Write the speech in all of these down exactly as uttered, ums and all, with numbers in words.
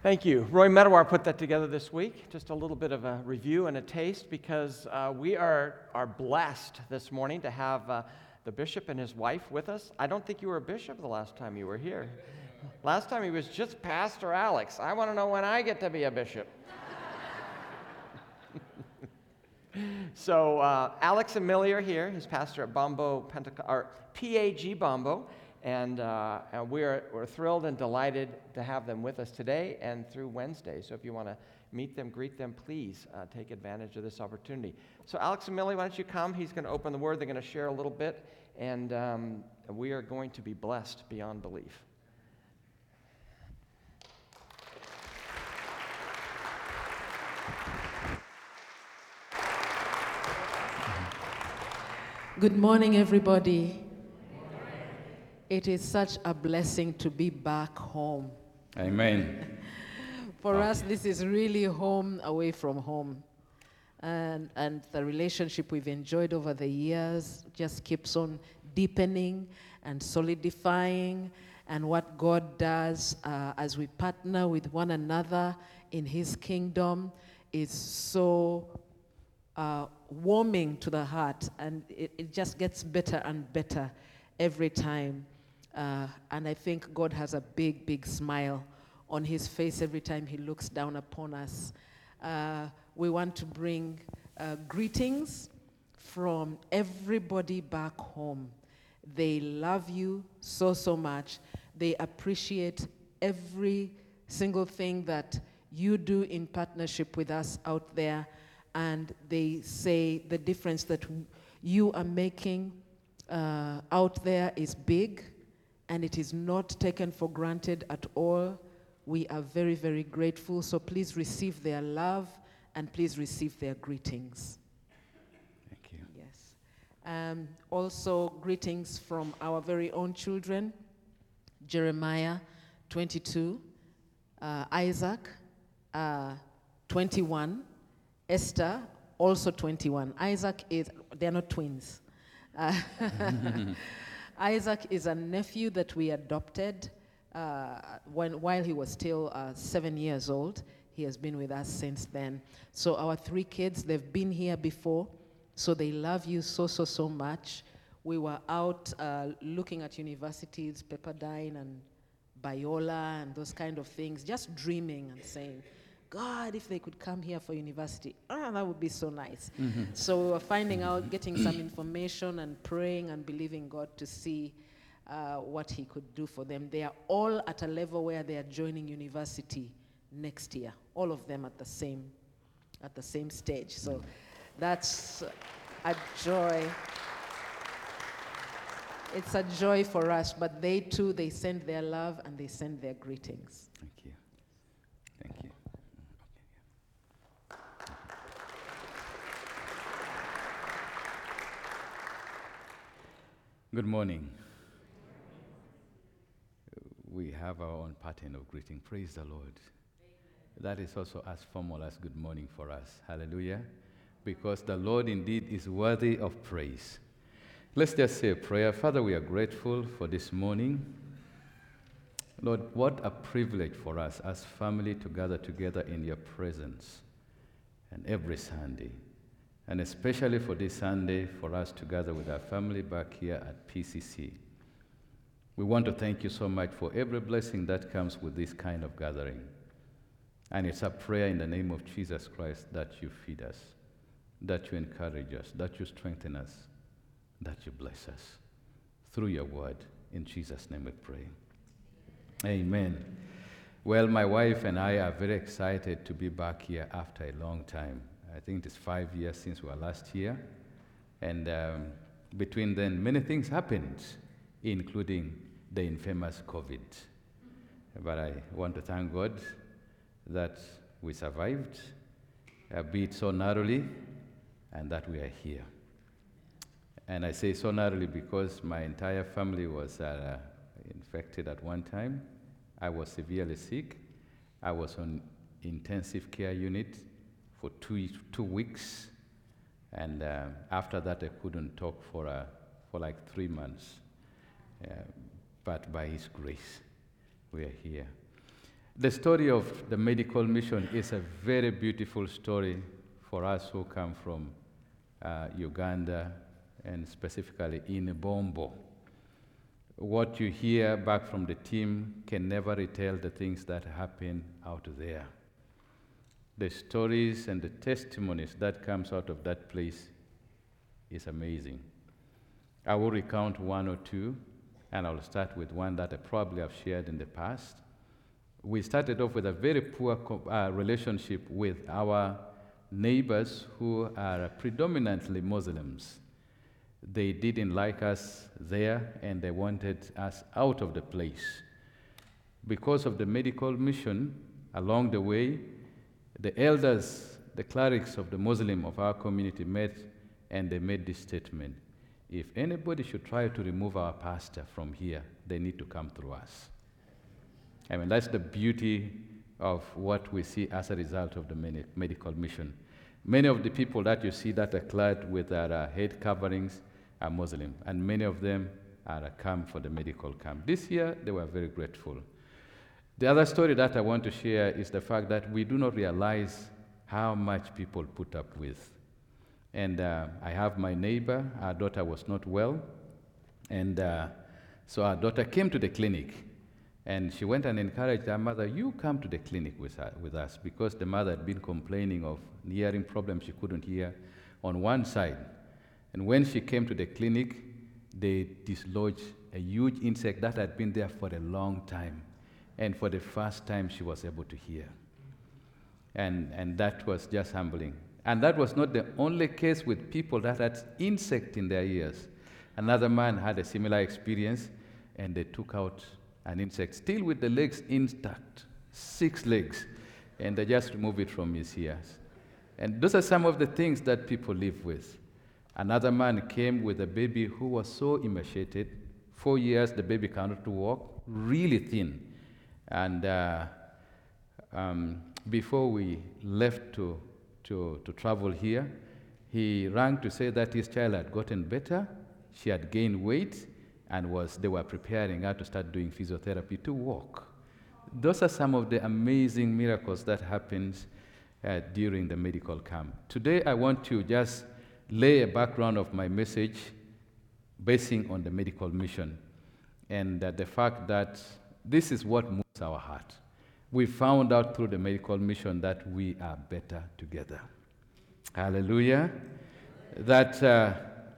Thank you. Roy Medawar put that together this week. Just a little bit of a review and a taste because uh, we are, are blessed this morning to have uh, the bishop and his wife with us. I don't think you were a bishop the last time you were here. Last time he was just Pastor Alex. I want to know when I get to be a bishop. So uh, Alex and Millie are here. He's pastor at Bombo Penteco- or P A G Bombo. And, uh, and we're, we're thrilled and delighted to have them with us today and through Wednesday. So if you want to meet them, greet them, please uh, take advantage of this opportunity. So Alex and Millie, why don't you come? He's going to open the word. They're going to share a little bit. And um, we are going to be blessed beyond belief. Good morning, everybody. It is such a blessing to be back home. Amen. For Okay. us, this is really home away from home. And, and the relationship we've enjoyed over the years just keeps on deepening and solidifying. And what God does uh, as we partner with one another in His kingdom is so uh, warming to the heart. And it, it just gets better and better every time. Uh, and I think God has a big, big smile on His face every time He looks down upon us. Uh, we want to bring uh, greetings from everybody back home. They love you so, so much. They appreciate every single thing that you do in partnership with us out there. And they say the difference that you are making uh, out there is big. And it is not taken for granted at all. We are very, very grateful. So please receive their love and please receive their greetings. Thank you. Yes. Um, also, greetings from our very own children, Jeremiah, twenty-two, uh, Isaac, uh, twenty-one, Esther, also twenty-one. Isaac is, they're not twins. Uh, Isaac is a nephew that we adopted uh, when, while he was still uh, seven years old. He has been with us since then. So our three kids, they've been here before, so they love you so, so, so much. We were out uh, looking at universities, Pepperdine and Biola and those kind of things, just dreaming and saying, God, if they could come here for university, ah, that would be so nice. Mm-hmm. So we were finding out, getting some information and praying and believing God to see uh, what He could do for them. They are all at a level where they are joining university next year, all of them at the same, at the same stage. So mm-hmm. that's a joy. It's a joy for us, but they too, they send their love and they send their greetings. Thank you. Thank you. Good morning. We have our own pattern of greeting. Praise the Lord. That is also as formal as good morning for us. Hallelujah. Because the Lord indeed is worthy of praise. Let's just say a prayer. Father, we are grateful for this morning. Lord, what a privilege for us as family to gather together in your presence and every Sunday. And especially for this Sunday, for us to gather with our family back here at P C C. We want to thank you so much for every blessing that comes with this kind of gathering. And it's a prayer in the name of Jesus Christ that you feed us, that you encourage us, that you strengthen us, that you bless us. Through your word, in Jesus' name we pray. Amen. Well, my wife and I are very excited to be back here after a long time. I think it's five years since we were last here. And um, between then, many things happened, including the infamous COVID. But I want to thank God that we survived, uh, be it so narrowly, and that we are here. And I say so narrowly because my entire family was uh, infected at one time. I was severely sick. I was on intensive care unit for two, two weeks. And uh, after that, I couldn't talk for, uh, for like three months. Uh, but by His grace, we are here. The story of the medical mission is a very beautiful story for us who come from uh, Uganda and specifically in Bombo. What you hear back from the team can never retell the things that happen out there. The stories and the testimonies that comes out of that place is amazing. I will recount one or two, and I'll start with one that I probably have shared in the past. We started off with a very poor uh, relationship with our neighbors who are predominantly Muslims. They didn't like us there, and they wanted us out of the place. Because of the medical mission, along the way, the elders, the clerics of the Muslim of our community met, and they made this statement: if anybody should try to remove our pastor from here, they need to come through us. I mean, that's the beauty of what we see as a result of the medical mission. Many of the people that you see that are clad with their uh, head coverings are Muslim, and many of them are uh, come for the medical camp. This year, they were very grateful. The other story that I want to share is the fact that we do not realize how much people put up with. And uh, I have my neighbor, our daughter was not well, and uh, so our daughter came to the clinic, and she went and encouraged her mother, you come to the clinic with, her, with us, because the mother had been complaining of hearing problems she couldn't hear on one side. And when she came to the clinic, they dislodged a huge insect that had been there for a long time. And for the first time, she was able to hear. And, and that was just humbling. And that was not the only case with people that had insect in their ears. Another man had a similar experience, and they took out an insect, still with the legs intact, six legs, and they just removed it from his ears. And those are some of the things that people live with. Another man came with a baby who was so emaciated. Four years, the baby cannot walk, really thin. And uh, um, before we left to, to, to travel here, he rang to say that his child had gotten better, she had gained weight, and was, they were preparing her to start doing physiotherapy to walk. Those are some of the amazing miracles that happens uh, during the medical camp. Today, I want to just lay a background of my message basing on the medical mission, and uh, the fact that this is what moves our heart. We found out through the medical mission that we are better together. Hallelujah. That uh,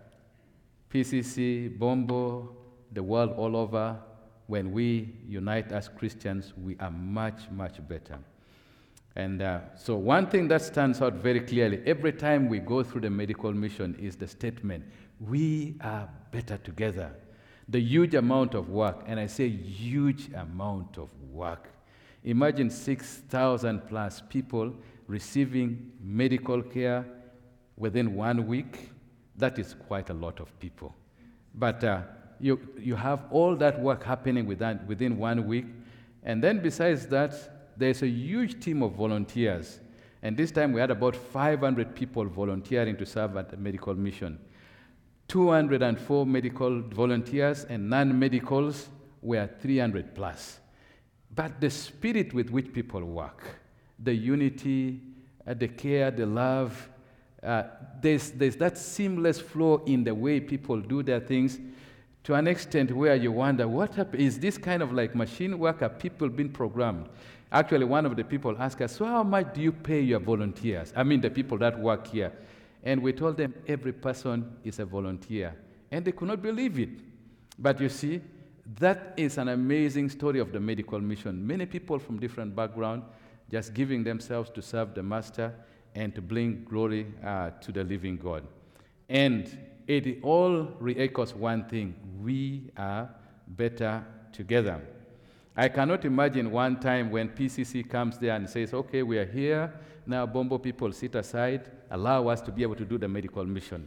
P C C, Bombo, the world all over, when we unite as Christians, we are much, much better. And uh, so one thing that stands out very clearly every time we go through the medical mission is the statement, we are better together. The huge amount of work, and I say huge amount of work. Imagine six thousand plus people receiving medical care within one week. That is quite a lot of people. But uh, you, you have all that work happening within, within one week. And then besides that, there's a huge team of volunteers. And this time we had about five hundred people volunteering to serve at the medical mission. two hundred four medical volunteers, and non-medicals were three hundred plus. But the spirit with which people work, the unity, uh, the care, the love, uh, there's, there's that seamless flow in the way people do their things, to an extent where you wonder, what hap- is this kind of like machine work? Are people being programmed? Actually, one of the people asked us, so how much do you pay your volunteers? I mean, the people that work here. And we told them every person is a volunteer. And they could not believe it. But you see, that is an amazing story of the medical mission. Many people from different backgrounds just giving themselves to serve the Master and to bring glory uh, to the living God. And it all re-echoes one thing: we are better together. I cannot imagine one time when P C C comes there and says, okay, we are here, now Bombo people sit aside, allow us to be able to do the medical mission.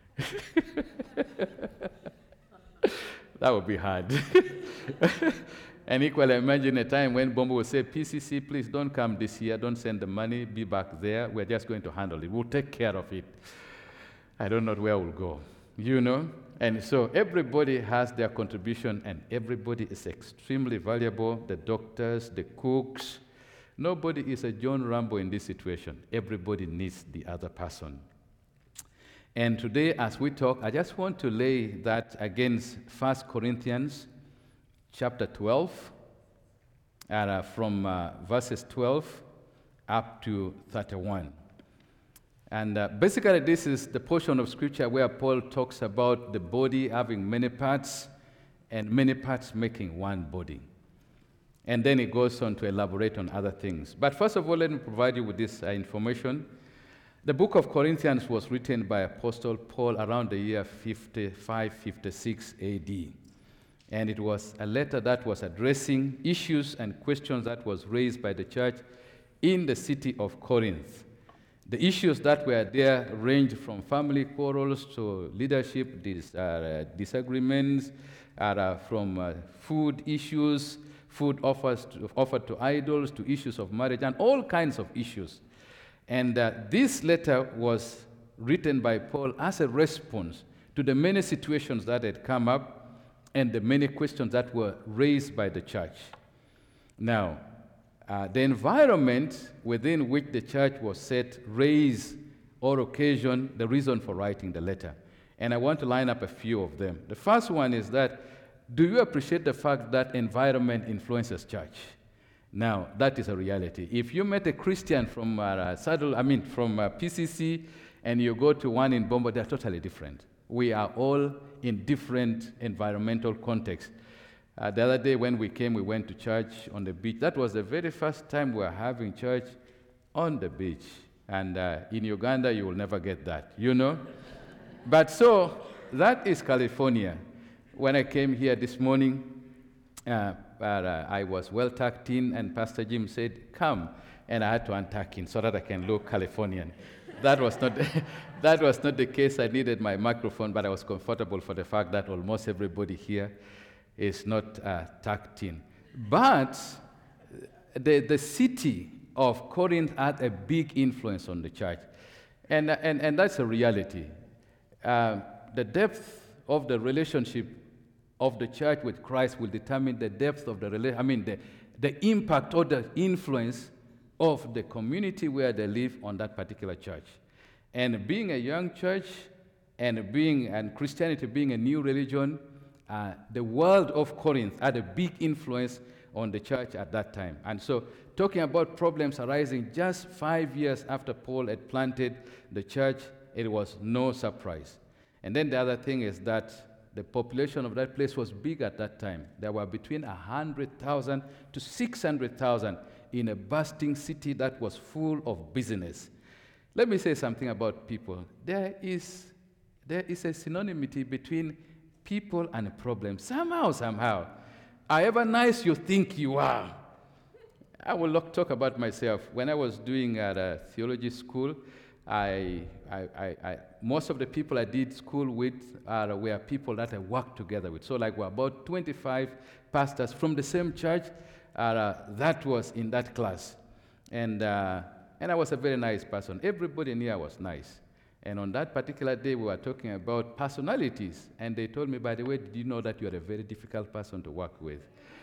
That would be hard. And equally, imagine a time when Bombo will say, P C C, please don't come this year, don't send the money, be back there, we're just going to handle it, we'll take care of it. I don't know where we'll go. you know? And so everybody has their contribution, and everybody is extremely valuable. The doctors, the cooks. Nobody is a John Rambo in this situation. Everybody needs the other person. And today, as we talk, I just want to lay that against First Corinthians chapter twelve, and, uh, from uh, verses twelve up to thirty-one. And uh, basically, this is the portion of Scripture where Paul talks about the body having many parts and many parts making one body. And then he goes on to elaborate on other things. But first of all, let me provide you with this uh, information. The book of Corinthians was written by Apostle Paul around the year fifty-five, fifty-six A D. And it was a letter that was addressing issues and questions that was raised by the church in the city of Corinth. The issues that were there ranged from family quarrels to leadership dis, uh, disagreements, uh, from uh, food issues, food offers to, offered to idols, to issues of marriage, and all kinds of issues. And uh, this letter was written by Paul as a response to the many situations that had come up and the many questions that were raised by the church. Now, Uh, the environment within which the church was set raised or occasioned the reason for writing the letter. And I want to line up a few of them. The first one is that, do you appreciate the fact that environment influences church? Now, that is a reality. If you met a Christian from uh, Saddle, I mean, from uh, P C C, and you go to one in Bombo, they're totally different. We are all in different environmental contexts. Uh, the other day when we came, we went to church on the beach. That was the very first time we were having church on the beach. And uh, in Uganda, you will never get that, you know? But so, that is California. When I came here this morning, uh, but, uh, I was well tucked in, and Pastor Jim said, come. And I had to untuck in so that I can look Californian. That was not that was not the case. I needed my microphone, but I was comfortable for the fact that almost everybody here is not uh, tucked in. But the, the city of Corinth had a big influence on the church. And, and, and that's a reality. Uh, the depth of the relationship of the church with Christ will determine the depth of the relationship, I mean, the, the impact or the influence of the community where they live on that particular church. And being a young church and being, and Christianity being a new religion, Uh, the world of Corinth had a big influence on the church at that time. And so, talking about problems arising just five years after Paul had planted the church, it was no surprise. And then the other thing is that the population of that place was big at that time. There were between one hundred thousand to six hundred thousand in a bustling city that was full of business. Let me say something about people. There is, there is a synonymity between people and a problem. Somehow, somehow. However nice you think you are. I will look, talk about myself. When I was doing at a theology school, I, I, I, I, most of the people I did school with uh, were people that I worked together with. So like we're about twenty-five pastors from the same church uh, that was in that class. And, uh, and I was a very nice person. Everybody knew I was nice. And on that particular day, we were talking about personalities. And they told me, by the way, did you know that you are a very difficult person to work with?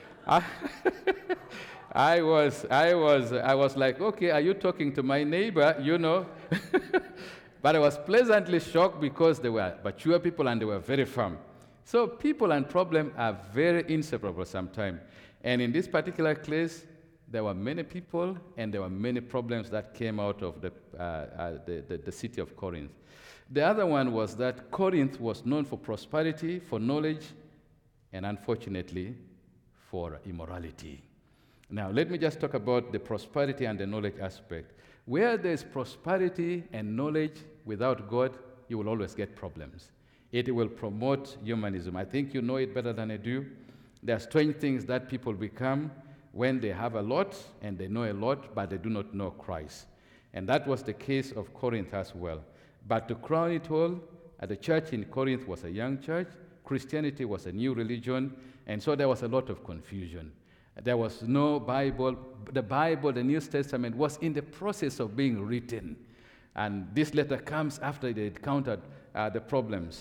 I was, I was, I was like, okay, are you talking to my neighbor? You know? But I was pleasantly shocked because they were mature people and they were very firm. So people and problem are very inseparable sometimes. And in this particular case, there were many people and there were many problems that came out of the, uh, uh, the, the, the city of Corinth. The other one was that Corinth was known for prosperity, for knowledge, and unfortunately, for immorality. Now, let me just talk about the prosperity and the knowledge aspect. Where there's prosperity and knowledge without God, you will always get problems. It will promote humanism. I think you know it better than I do. There are strange things that people become when they have a lot and they know a lot, but they do not know Christ. And that was the case of Corinth as well. But to crown it all, uh, the church in Corinth was a young church. Christianity was a new religion, and so there was a lot of confusion. There was no Bible. The Bible, the New Testament, was in the process of being written. And this letter comes after they encountered uh, the problems.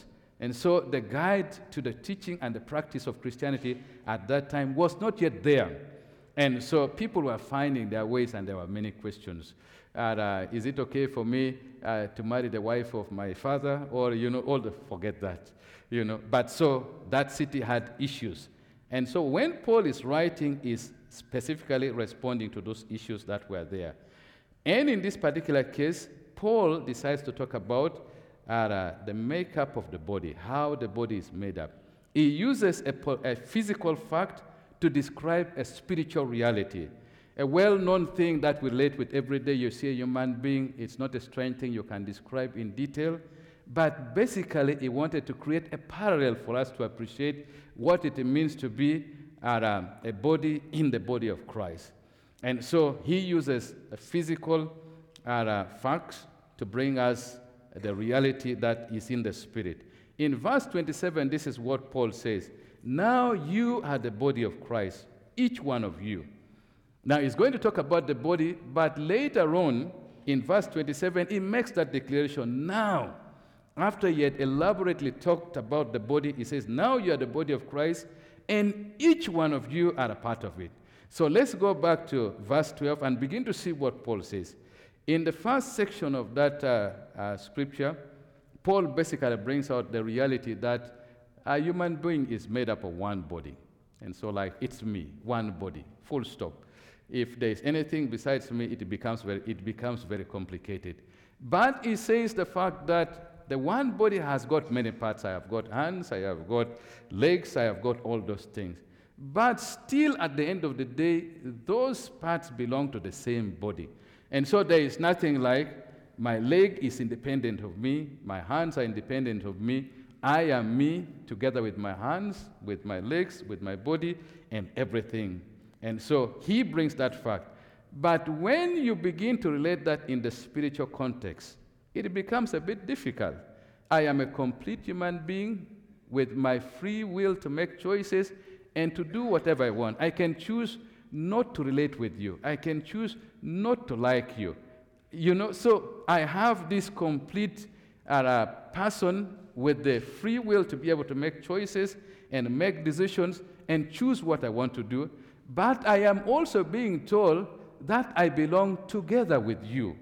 And so the guide to the teaching and the practice of Christianity at that time was not yet there. And so people were finding their ways, and there were many questions. And, uh, is it okay for me uh, to marry the wife of my father? Or, you know, all the, forget that, you know. But so that city had issues. And so when Paul is writing, is specifically responding to those issues that were there. And in this particular case, Paul decides to talk about uh, the makeup of the body, how the body is made up. He uses a, a physical fact to describe a spiritual reality, a well-known thing that we relate with every day. You see a human being, it's not a strange thing you can describe in detail, but basically he wanted to create a parallel for us to appreciate what it means to be uh, a body in the body of Christ. And so he uses a physical uh, facts to bring us the reality that is in the spirit. In verse twenty-seven, this is what Paul says. Now you are the body of Christ, each one of you. Now he's going to talk about the body, but later on, in verse twenty-seven, he makes that declaration. Now, after he had elaborately talked about the body, he says, now you are the body of Christ, and each one of you are a part of it. So let's go back to verse twelve and begin to see what Paul says. In the first section of that uh, uh, scripture, Paul basically brings out the reality that a human being is made up of one body. And so, like, it's me, one body, full stop. If there's anything besides me, it becomes very, it becomes very complicated. But he says the fact that the one body has got many parts. I have got hands, I have got legs, I have got all those things. But still, at the end of the day, those parts belong to the same body. And so there is nothing like my leg is independent of me, my hands are independent of me, I am me together with my hands, with my legs, with my body, and everything. And so he brings that fact. But when you begin to relate that in the spiritual context, it becomes a bit difficult. I am a complete human being with my free will to make choices and to do whatever I want. I can choose not to relate with you. I can choose not to like you. You know, so I have this complete uh, person with the free will to be able to make choices and make decisions and choose what I want to do. But I am also being told that I belong together with you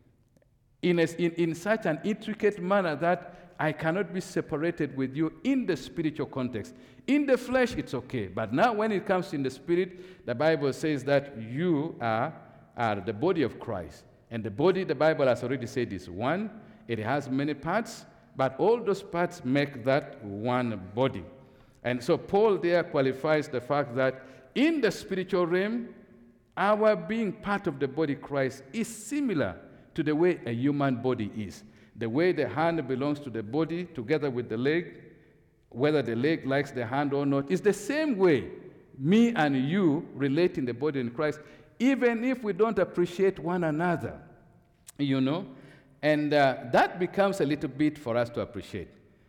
in, a, in, in such an intricate manner that I cannot be separated with you in the spiritual context. In the flesh, it's okay. But now when it comes in the spirit, the Bible says that you are, are the body of Christ. And the body, the Bible has already said, is one. It has many parts, but all those parts make that one body. And so Paul there qualifies the fact that in the spiritual realm, our being part of the body of Christ is similar to the way a human body is. The way the hand belongs to the body together with the leg, whether the leg likes the hand or not, is the same way me and you relate in the body in Christ, even if we don't appreciate one another, you know. And uh, that becomes a little bit for us to appreciate.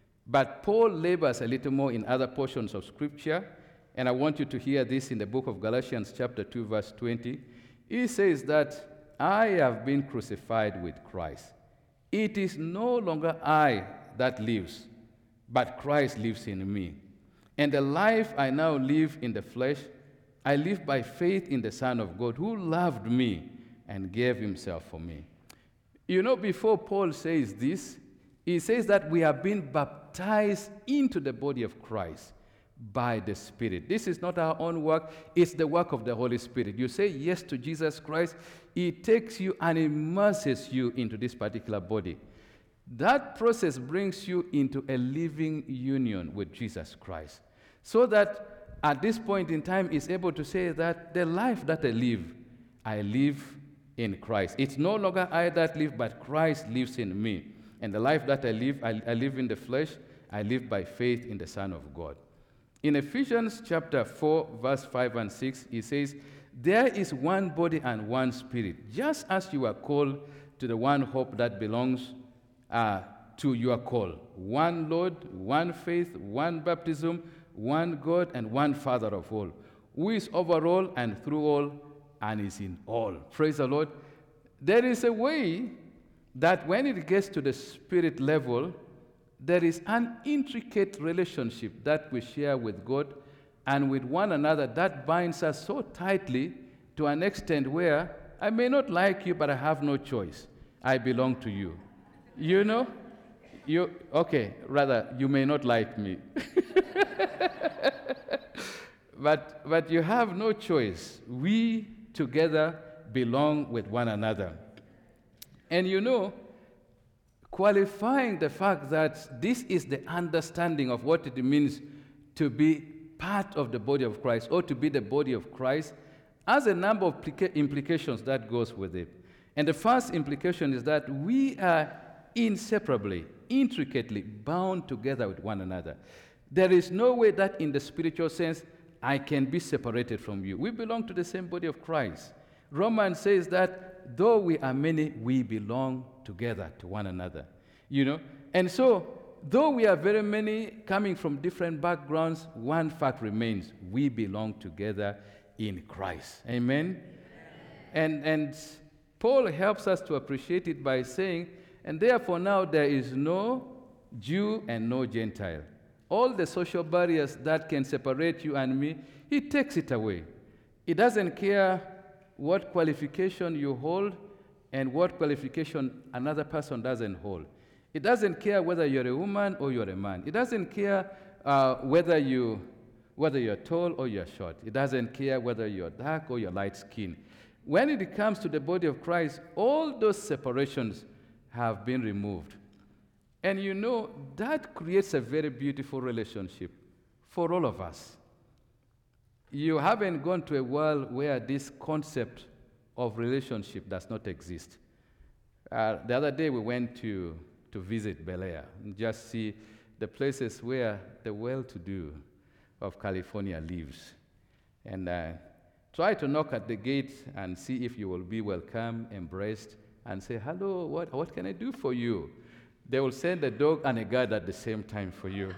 But Paul labors a little more in other portions of Scripture, and I want you to hear this in the book of Galatians chapter two, verse twenty. He says that I have been crucified with Christ. It is no longer I that lives, but Christ lives in me. And the life I now live in the flesh, I live by faith in the Son of God, who loved me and gave himself for me. You know, before Paul says this, he says that we have been baptized into the body of Christ by the Spirit. This is not our own work, it's the work of the Holy Spirit. You say yes to Jesus Christ, he takes you and immerses you into this particular body. That process brings you into a living union with Jesus Christ, so that at this point in time is able to say that the life that I live, I live in Christ. It's no longer I that live, but Christ lives in me. And the life that I live, I, I live in the flesh, I live by faith in the Son of God. In Ephesians chapter four, verse five and six, he says, there is one body and one spirit, just as you are called to the one hope that belongs uh, to your call. One Lord, one faith, one baptism, one God, and one Father of all, who is over all and through all and is in all. Praise the Lord. There is a way that when it gets to the spirit level, there is an intricate relationship that we share with God and with one another that binds us so tightly to an extent where I may not like you, but I have no choice. I belong to you. You know? You, okay, rather, you may not like me. but, but you have no choice. We together belong with one another. And you know, qualifying the fact that this is the understanding of what it means to be part of the body of Christ or to be the body of Christ has a number of implications that goes with it. And the first implication is that we are inseparably, intricately bound together with one another. There is no way that in the spiritual sense I can be separated from you. We belong to the same body of Christ. Romans says that though we are many, we belong together to one another. You know? And so, though we are very many coming from different backgrounds, one fact remains: we belong together in Christ. Amen? And, and Paul helps us to appreciate it by saying, and therefore now there is no Jew and no Gentile. All the social barriers that can separate you and me, he takes it away. He doesn't care what qualification you hold and what qualification another person doesn't hold. It doesn't care whether you're a woman or you're a man. It doesn't care uh, whether, you, whether you're tall or you're short. It doesn't care whether you're dark or you're light skinned. When it comes to the body of Christ, all those separations have been removed. And you know, that creates a very beautiful relationship for all of us. You haven't gone to a world where this concept of relationship does not exist. Uh, the other day we went to, to visit Bel Air and just see the places where the well-to-do of California lives. And uh, try to knock at the gate and see if you will be welcome, embraced, and say, hello, what, what can I do for you? They will send a dog and a guard at the same time for you.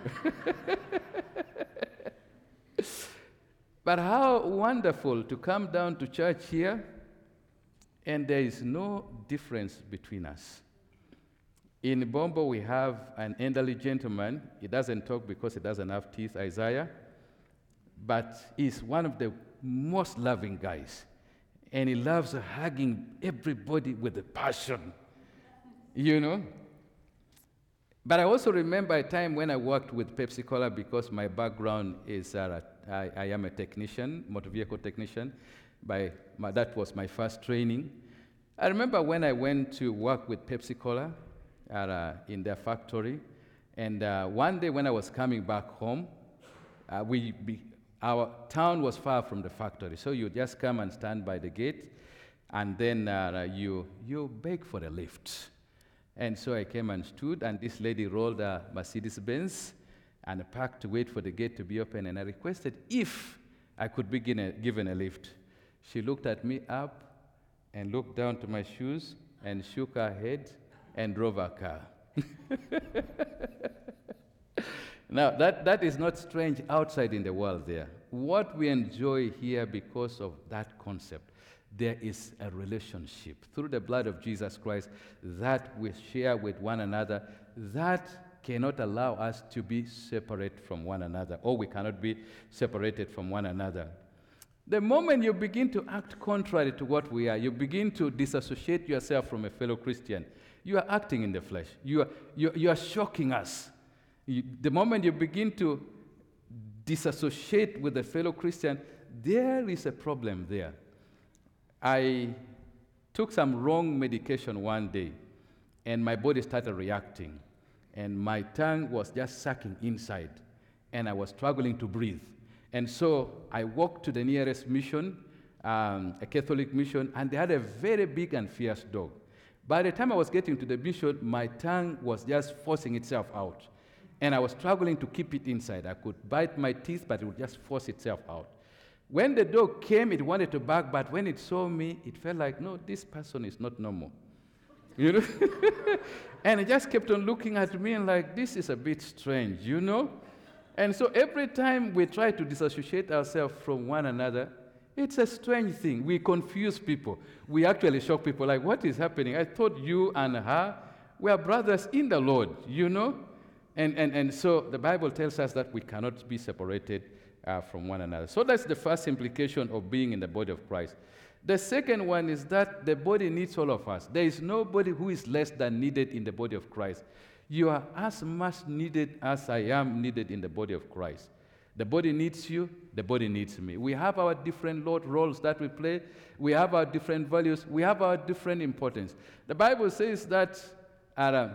But how wonderful to come down to church here, and there is no difference between us. In Bombo, we have an elderly gentleman. He doesn't talk because he doesn't have teeth, Isaiah, but he's one of the most loving guys. And he loves hugging everybody with a passion, you know? But I also remember a time when I worked with Pepsi Cola because my background is uh, I, I am a technician, motor vehicle technician. By my, that was my first training. I remember when I went to work with Pepsi Cola uh, in their factory, and uh, one day when I was coming back home, uh, we be, our town was far from the factory, so you just come and stand by the gate, and then uh, you you beg for a lift. And so I came and stood, and this lady rolled a Mercedes-Benz and parked to wait for the gate to be open, and I requested if I could be given a, given a lift. She looked at me up and looked down to my shoes and shook her head and drove her car. Now, that, that is not strange outside in the world there. What we enjoy here because of that concept, there is a relationship through the blood of Jesus Christ that we share with one another that cannot allow us to be separate from one another, or we cannot be separated from one another. The moment you begin to act contrary to what we are, you begin to disassociate yourself from a fellow Christian, you are acting in the flesh. You are, you, you are shocking us. You, the moment you begin to disassociate with a fellow Christian, there is a problem there. I took some wrong medication one day, and my body started reacting, and my tongue was just sucking inside, and I was struggling to breathe. And so I walked to the nearest mission, um, a Catholic mission, and they had a very big and fierce dog. By the time I was getting to the mission, my tongue was just forcing itself out, and I was struggling to keep it inside. I could bite my teeth, but it would just force itself out. When the dog came, it wanted to bark, but when it saw me, it felt like, no, this person is not normal. You know? And it just kept on looking at me and like, this is a bit strange, you know? And so every time we try to disassociate ourselves from one another, it's a strange thing. We confuse people. We actually shock people, like, what is happening? I thought you and her were brothers in the Lord, you know? And, and, and so the Bible tells us that we cannot be separated uh, from one another. So that's the first implication of being in the body of Christ. The second one is that the body needs all of us. There is nobody who is less than needed in the body of Christ. You are as much needed as I am needed in the body of Christ. The body needs you, the body needs me. We have our different Lord roles that we play. We have our different values. We have our different importance. The Bible says that uh,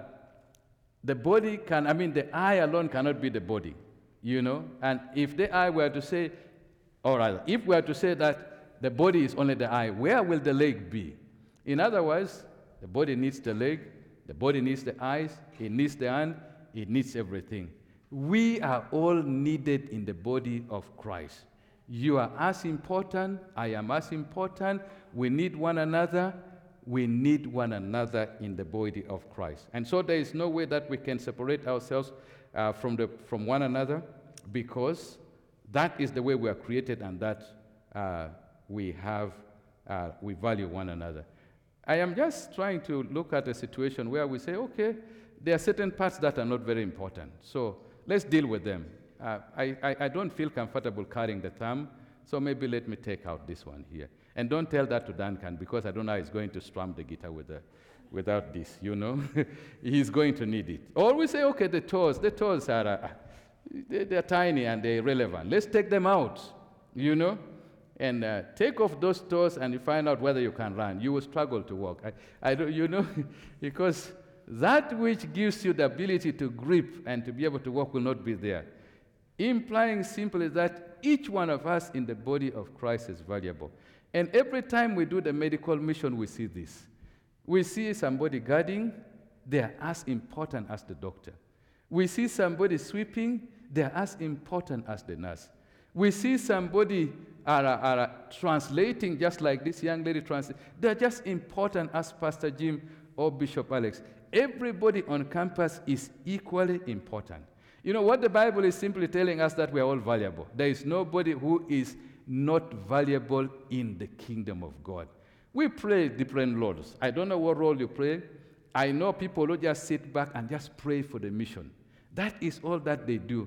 the body can, I mean, the eye alone cannot be the body, you know. And if the eye were to say, or rather, if we were to say that the body is only the eye, where will the leg be? In other words, the body needs the leg, the body needs the eyes, it needs the hand, it needs everything. We are all needed in the body of Christ. You are as important, I am as important, we need one another, we need one another in the body of Christ. And so there is no way that we can separate ourselves uh, from, the, from one another, because that is the way we are created, and that uh, we have, uh, we value one another. I am just trying to look at a situation where we say, okay, there are certain parts that are not very important, so let's deal with them. Uh, I, I, I don't feel comfortable carrying the thumb, so maybe let me take out this one here. And don't tell that to Duncan, because I don't know how he's going to strum the guitar with the, without this, you know. He's going to need it. Or we say, okay, the toes, the toes are, uh, they, they're tiny and they're irrelevant. Let's take them out, you know. And uh, take off those toes and you find out whether you can run. You will struggle to walk. I, I don't, you know, because that which gives you the ability to grip and to be able to walk will not be there. Implying simply that each one of us in the body of Christ is valuable. And every time we do the medical mission, we see this. We see somebody guarding, they are as important as the doctor. We see somebody sweeping, they are as important as the nurse. We see somebody are, are, are translating, just like this young lady translating. They're just important as Pastor Jim or Bishop Alex. Everybody on campus is equally important. You know, what the Bible is simply telling us that we are all valuable. There is nobody who is not valuable in the kingdom of God. We play different roles. I don't know what role you play. I know people who just sit back and just pray for the mission. That is all that they do.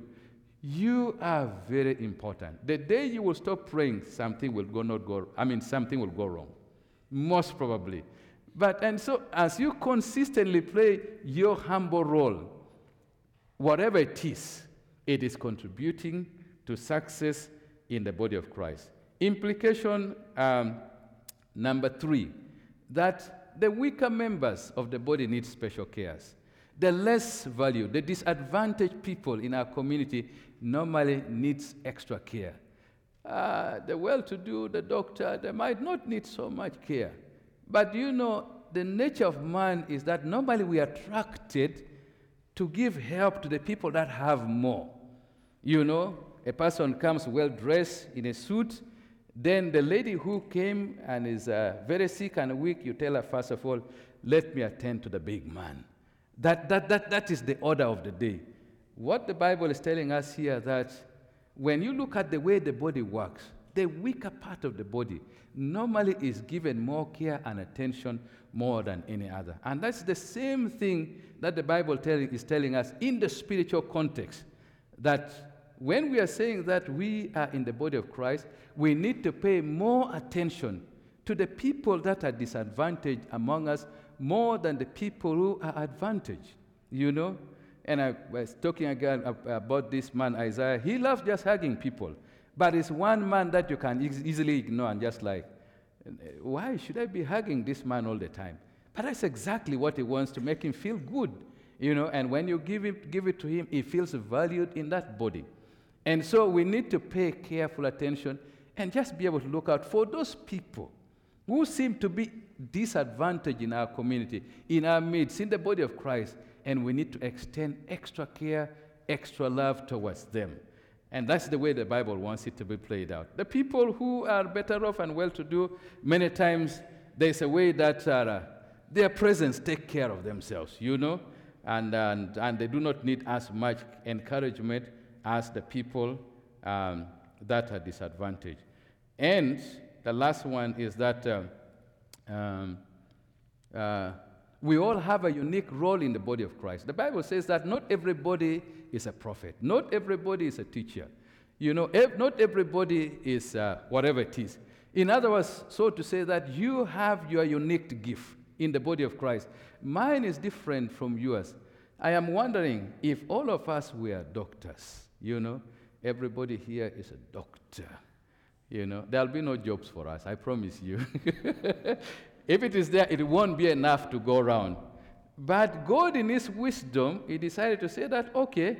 You are very important. The day you will stop praying, something will go not go. I mean, something will go wrong, most probably. But and so, as you consistently play your humble role, whatever it is, it is contributing to success in the body of Christ. Implication um, number three, that the weaker members of the body need special cares. The less valued, the disadvantaged people in our community normally needs extra care. Uh, the well-to-do, the doctor, they might not need so much care. But you know, the nature of man is that normally we are attracted to give help to the people that have more. You know, a person comes well-dressed in a suit, then the lady who came and is uh, very sick and weak, you tell her, first of all, let me attend to the big man. That, that, that, that is the order of the day. What the Bible is telling us here, that when you look at the way the body works, the weaker part of the body normally is given more care and attention more than any other. And that's the same thing that the Bible tell, is telling us in the spiritual context, that when we are saying that we are in the body of Christ, we need to pay more attention to the people that are disadvantaged among us more than the people who are advantaged, you know? And I was talking again about this man, Isaiah. He loves just hugging people. But it's one man that you can e- easily ignore and just like, why should I be hugging this man all the time? But that's exactly what he wants, to make him feel good, you know? And when you give it, give it to him, he feels valued in that body. And so we need to pay careful attention and just be able to look out for those people who seem to be disadvantaged in our community, in our midst, in the body of Christ, and we need to extend extra care, extra love towards them. And that's the way the Bible wants it to be played out. The people who are better off and well-to-do, many times there's a way that uh, their presence take care of themselves, you know, and, and, and they do not need as much encouragement as the people um, that are disadvantaged. And the last one is that uh, um, uh, We all have a unique role in the body of Christ. The Bible says that not everybody is a prophet. Not everybody is a teacher. You know, ev- not everybody is uh, whatever it is. In other words, so to say that you have your unique gift in the body of Christ. Mine is different from yours. I am wondering if all of us were doctors, you know. Everybody here is a doctor. You know, there'll be no jobs for us, I promise you. If it is there, it won't be enough to go around. But God, in His wisdom, He decided to say that, okay,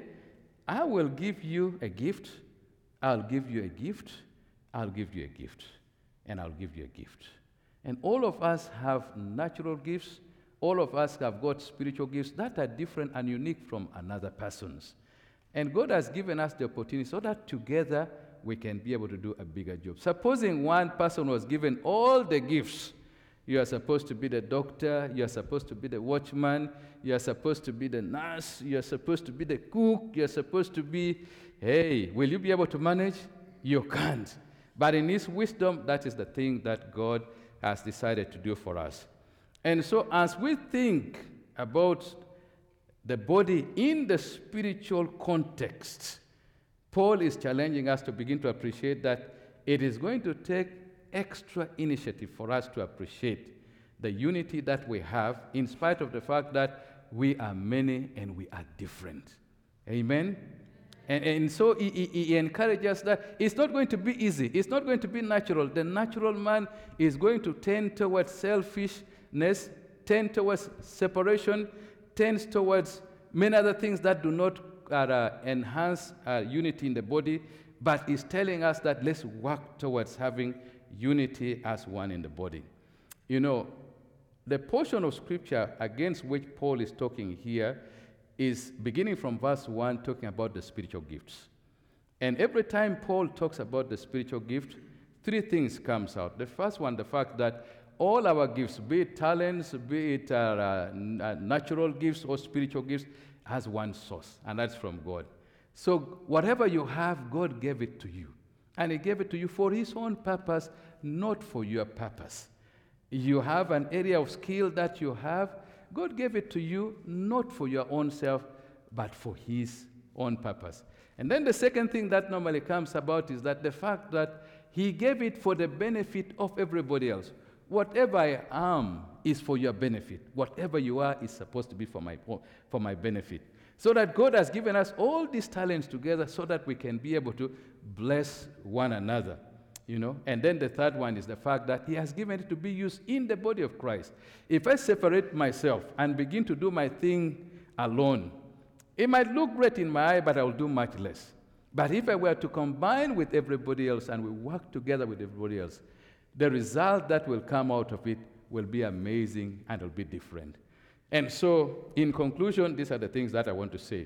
I will give you a gift, I'll give you a gift, I'll give you a gift, and I'll give you a gift. And all of us have natural gifts. All of us have got spiritual gifts that are different and unique from another person's. And God has given us the opportunity so that together we can be able to do a bigger job. Supposing one person was given all the gifts, you are supposed to be the doctor, you are supposed to be the watchman, you are supposed to be the nurse, you are supposed to be the cook, you are supposed to be, hey, will you be able to manage? You can't. But in His wisdom, that is the thing that God has decided to do for us. And so as we think about the body in the spiritual context, Paul is challenging us to begin to appreciate that it is going to take extra initiative for us to appreciate the unity that we have, in spite of the fact that we are many and we are different. Amen? And, and so he, he, he encourages us that it's not going to be easy. It's not going to be natural. The natural man is going to tend towards selfishness, tend towards separation, tends towards many other things that do not uh, enhance uh, unity in the body, but is telling us that let's work towards having unity as one in the body. You know, the portion of Scripture against which Paul is talking here is beginning from verse one, talking about the spiritual gifts. And every time Paul talks about the spiritual gift, three things comes out. The first one, the fact that all our gifts, be it talents, be it uh, uh, natural gifts or spiritual gifts, has one source, and that's from God. So whatever you have, God gave it to you. And He gave it to you for His own purpose, not for your purpose. You have an area of skill that you have, God gave it to you not for your own self, but for His own purpose. And then the second thing that normally comes about is that the fact that He gave it for the benefit of everybody else. Whatever I am is for your benefit. Whatever you are is supposed to be for my, for my benefit. So that God has given us all these talents together so that we can be able to bless one another. You know? And then the third one is the fact that He has given it to be used in the body of Christ. If I separate myself and begin to do my thing alone, it might look great in my eye, but I will do much less. But if I were to combine with everybody else and we work together with everybody else, the result that will come out of it will be amazing and will be different. And so, in conclusion, these are the things that I want to say.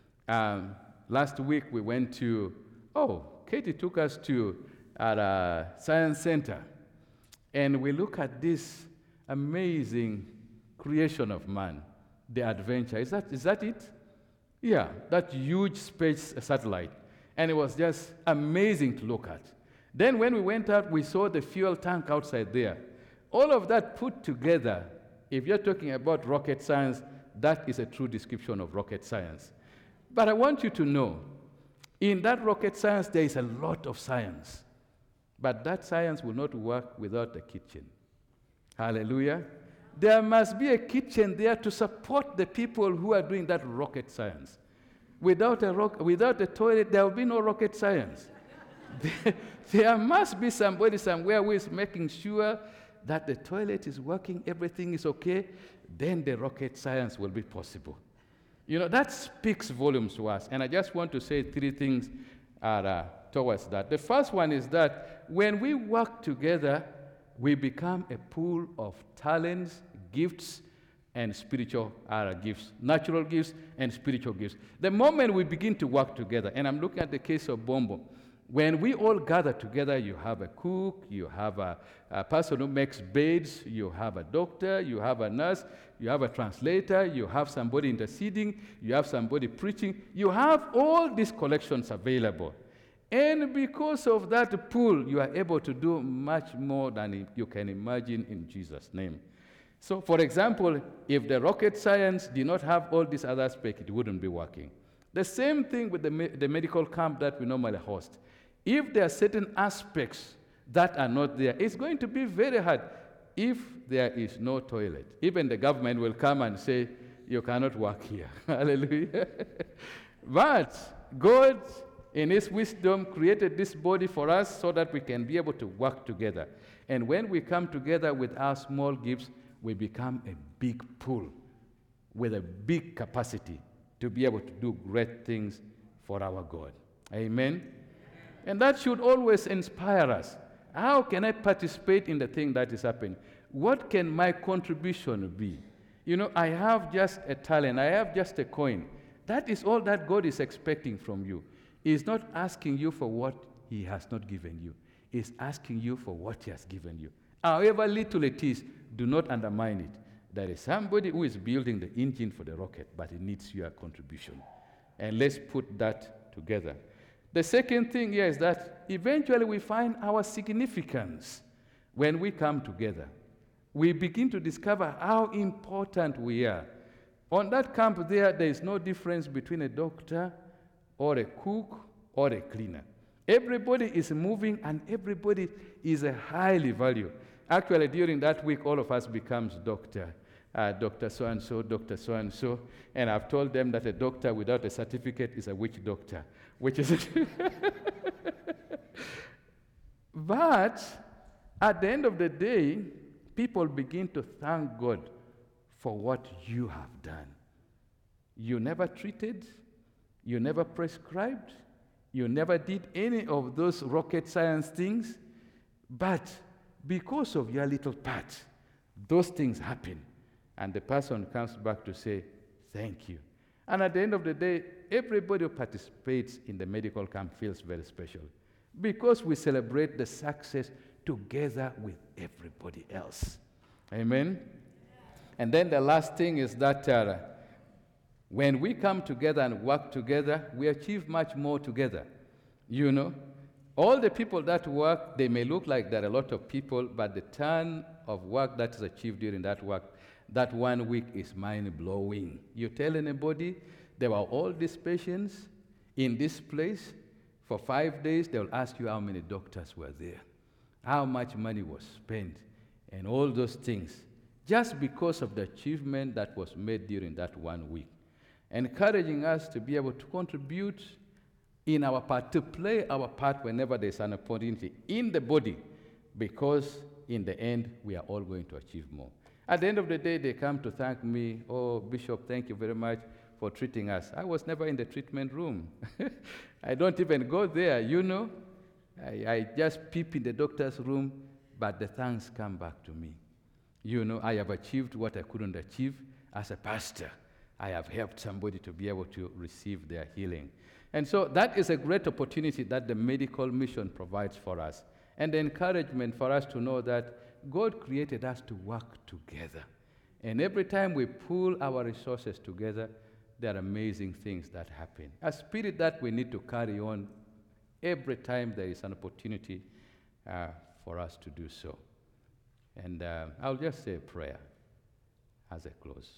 Um, last week we went to, oh, Katie took us to at a science center, and we look at this amazing creation of man, the adventure. Is that, is that it? Yeah, that huge space satellite. And it was just amazing to look at. Then when we went out, we saw the fuel tank outside there. All of that put together, if you're talking about rocket science, that is a true description of rocket science. But I want you to know, in that rocket science, there is a lot of science. But that science will not work without a kitchen. Hallelujah. There must be a kitchen there to support the people who are doing that rocket science. Without a, rock, without a toilet, there will be no rocket science. there, there must be somebody somewhere who is making sure that the toilet is working, everything is okay, then the rocket science will be possible. You know, that speaks volumes to us. And I just want to say three things are, uh, towards that. The first one is that when we work together, we become a pool of talents, gifts, and spiritual uh, gifts, natural gifts and spiritual gifts. The moment we begin to work together, and I'm looking at the case of Bombo, when we all gather together, you have a cook, you have a, a person who makes beds, you have a doctor, you have a nurse, you have a translator, you have somebody interceding, you have somebody preaching. You have all these collections available. And because of that pool, you are able to do much more than you can imagine in Jesus' name. So, for example, if the rocket science did not have all these other aspects, it wouldn't be working. The same thing with the, me- the medical camp that we normally host. If there are certain aspects that are not there, it's going to be very hard if there is no toilet. Even the government will come and say, you cannot work here. Hallelujah. But God, in His wisdom, created this body for us so that we can be able to work together. And when we come together with our small gifts, we become a big pool with a big capacity to be able to do great things for our God. Amen? And that should always inspire us. How can I participate in the thing that is happening? What can my contribution be? You know, I have just a talent. I have just a coin. That is all that God is expecting from you. He's not asking you for what He has not given you. He's asking you for what He has given you. However little it is, do not undermine it. There is somebody who is building the engine for the rocket, but it needs your contribution. And let's put that together. The second thing here is that eventually we find our significance when we come together. We begin to discover how important we are. On that camp there, there is no difference between a doctor or a cook or a cleaner. Everybody is moving and everybody is a highly valued. Actually, during that week, all of us becomes doctor. Uh, doctor so-and-so, doctor so-and-so. And I've told them that a doctor without a certificate is a witch doctor, which is... But at the end of the day, people begin to thank God for what you have done. You never treated, you never prescribed, you never did any of those rocket science things, but because of your little part, those things happen. And the person comes back to say, thank you. And at the end of the day, everybody who participates in the medical camp feels very special because we celebrate the success together with everybody else. Amen? And then the last thing is that uh, when we come together and work together, we achieve much more together. You know, all the people that work, they may look like there are a lot of people, but the ton of work that is achieved during that work, that one week is mind-blowing. You tell anybody, there were all these patients in this place for five days, they'll ask you how many doctors were there, how much money was spent, and all those things, just because of the achievement that was made during that one week. Encouraging us to be able to contribute in our part, to play our part whenever there's an opportunity in the body, because in the end, we are all going to achieve more. At the end of the day, they come to thank me. Oh, Bishop, thank you very much for treating us. I was never in the treatment room. I don't even go there, you know. I, I just peep in the doctor's room, but the thanks come back to me. You know, I have achieved what I couldn't achieve as a pastor. I have helped somebody to be able to receive their healing. And so that is a great opportunity that the medical mission provides for us. And the encouragement for us to know that God created us to work together. And every time we pull our resources together, there are amazing things that happen. A spirit that we need to carry on every time there is an opportunity uh, for us to do so. And uh, I'll just say a prayer as I close.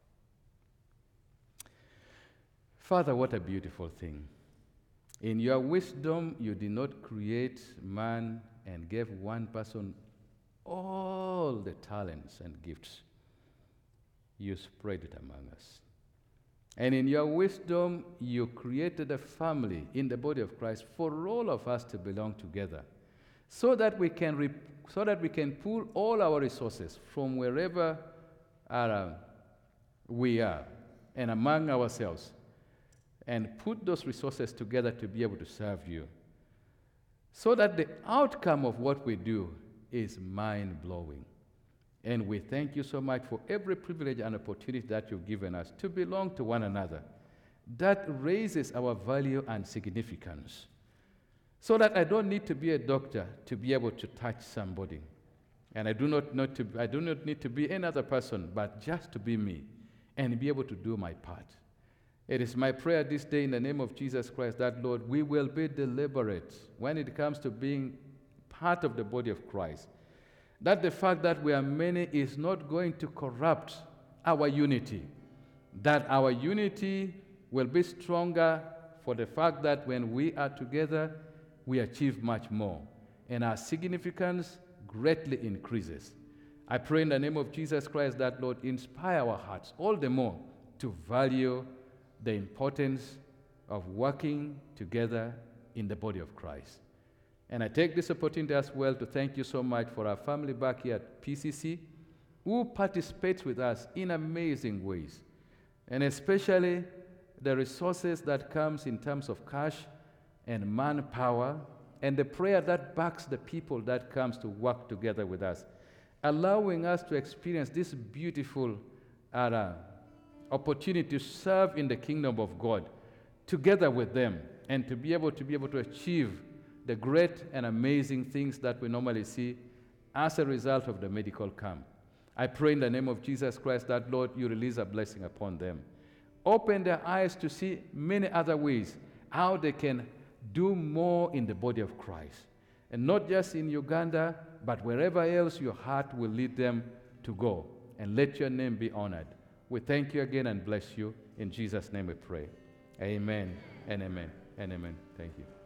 Father, what a beautiful thing. In your wisdom, you did not create man and gave one person all the talents and gifts. You spread it among us. And in your wisdom, you created a family in the body of Christ for all of us to belong together, so that we can, rep- so that we can pull all our resources from wherever uh, we are and among ourselves, and put those resources together to be able to serve you, so that the outcome of what we do is mind-blowing. And we thank you so much for every privilege and opportunity that you've given us to belong to one another. That raises our value and significance, so that I don't need to be a doctor to be able to touch somebody. And I do not, not to, I do not need to be any other person, but just to be me and be able to do my part. It is my prayer this day in the name of Jesus Christ that, Lord, we will be deliberate when it comes to being part of the body of Christ. that the fact that we are many is not going to corrupt our unity, that our unity will be stronger for the fact that when we are together, we achieve much more, and our significance greatly increases. I pray in the name of Jesus Christ that, Lord, inspire our hearts all the more to value the importance of working together in the body of Christ. And I take this opportunity as well to thank you so much for our family back here at P C C, who participates with us in amazing ways, and especially the resources that comes in terms of cash and manpower, and the prayer that backs the people that comes to work together with us, allowing us to experience this beautiful uh, opportunity to serve in the kingdom of God together with them, and to be able to be able to achieve the great and amazing things that we normally see as a result of the medical camp. I pray in the name of Jesus Christ that, Lord, you release a blessing upon them. Open their eyes to see many other ways how they can do more in the body of Christ. And not just in Uganda, but wherever else your heart will lead them to go. And let your name be honored. We thank you again and bless you. In Jesus' name we pray. Amen and amen and amen. Thank you.